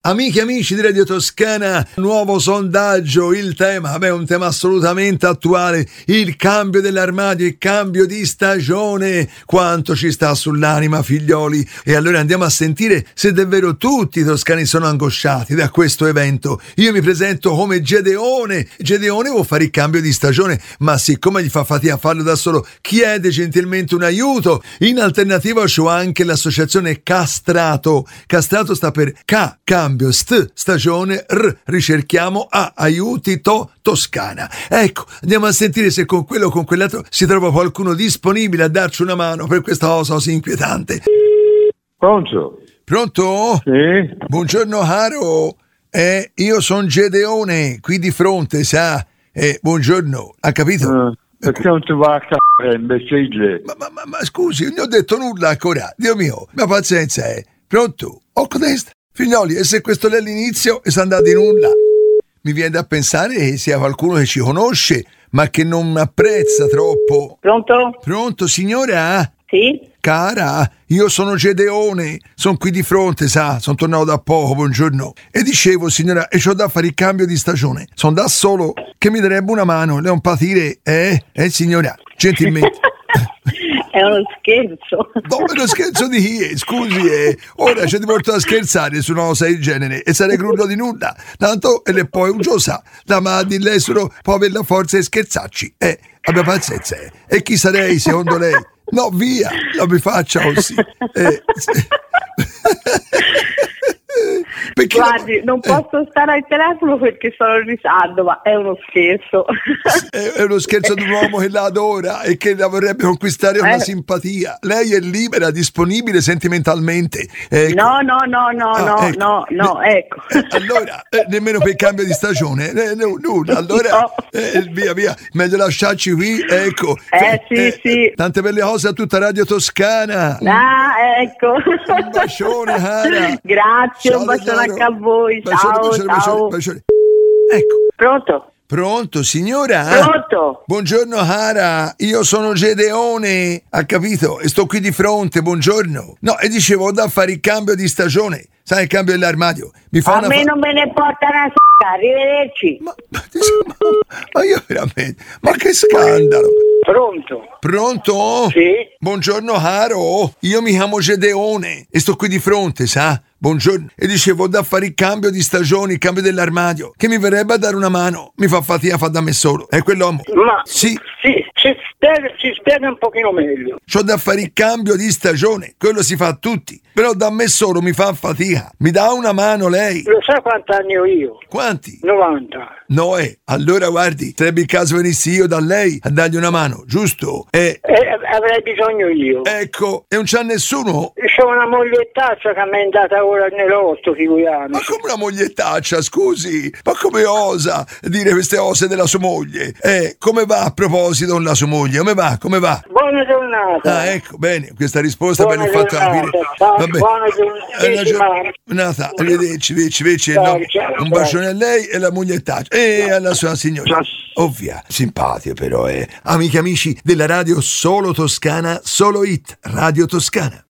Amiche e amici di Radio Toscana, nuovo sondaggio, il tema, è un tema assolutamente attuale, il cambio dell'armadio, il cambio di stagione, quanto ci sta sull'anima, figlioli. E allora andiamo a sentire se davvero tutti i toscani sono angosciati da questo evento. Io mi presento come Gedeone vuol fare il cambio di stagione, ma siccome gli fa fatica a farlo da solo, chiede gentilmente un aiuto. In alternativa c'ho anche l'associazione Castrato sta per cambio, stagione, ricerchiamo aiuti Toscana. Ecco, andiamo a sentire se con quello o con quell'altro si trova qualcuno disponibile a darci una mano per questa cosa così inquietante. Pronto? Sì. Buongiorno Haro, io sono Gedeone, qui di fronte, sa? Buongiorno, ha capito? Perché non ti va a c***o, imbecille? Ma scusi, non ho detto nulla ancora, Dio mio, ma pazienza Pronto? Contesta. Figlioli, e se questo è l'inizio e sta andando in nulla? Mi viene da pensare che sia qualcuno che ci conosce, ma che non apprezza troppo. Pronto, signora? Sì? Cara, io sono Gedeone, sono qui di fronte, sa, sono tornato da poco, buongiorno. E dicevo, signora, e c'ho da fare il cambio di stagione. Sono da solo, che mi darebbe una mano, le un patire, signora, gentilmente. È uno scherzo. No, è uno scherzo di chi? Scusi, ora ci ti porto a scherzare su una cosa del genere e sarei crudo di nulla. Tanto e le poi un giosa, da ma di lei solo può avere la forza di scherzarci. Abbia pazienza. E chi sarei secondo lei? No, via, non mi faccia così. Perché guardi, non posso stare al telefono perché sono in ritardo, ma è uno scherzo. È uno scherzo di un uomo che la adora e che la vorrebbe conquistare una simpatia. Lei è libera, disponibile sentimentalmente. Ecco. No, ecco. Allora, nemmeno per il cambio di stagione, nulla. Allora, via, meglio lasciarci qui, ecco. Sì. Tante belle cose a tutta Radio Toscana. Ecco. Un bacione, Hara. Grazie, ciao, un bacione anche a voi. Bacione. Ecco. Pronto, signora? Pronto? Buongiorno Hara, io sono Gedeone, ha capito? E sto qui di fronte, buongiorno. No, e dicevo, ho da fare il cambio di stagione, sai, il cambio dell'armadio. A me non me ne portano a arrivederci. Ma io veramente, ma che scandalo. Pronto? Sì. Buongiorno Haro, io mi chiamo Gedeone e sto qui di fronte, sa? Buongiorno. E dicevo, ho da fare il cambio di stagione, il cambio dell'armadio, che mi verrebbe a dare una mano. Mi fa fatica a far da me solo. È quell'uomo. Ma sì, ci spiega un pochino meglio. C'ho da fare il cambio di stagione, quello si fa a tutti. Però da me solo mi fa fatica. Mi dà una mano lei? Lo sa quanti anni ho io? Quanti? 90. Noè, allora guardi, sarebbe il caso venissi io da lei a dargli una mano, giusto? Avrei bisogno io. Ecco, e non c'ha nessuno? C'ho una mogliettaccia che mi è andata ora nell'otto, figuriamoci. Ma come una mogliettaccia, scusi? Ma come osa dire queste cose della sua moglie? Come va a proposito con la sua moglie? Come va? Buona giornata. Ecco, bene, questa risposta buona mi ha fatto capire. Vabbè. Buona giornata. Arrivederci, ciao. Un bacione a lei e la mogliettaccia. E alla sua signora. Ovvia, simpatico però, Amiche e amici della radio Solo Toscana, Solo Hit, Radio Toscana.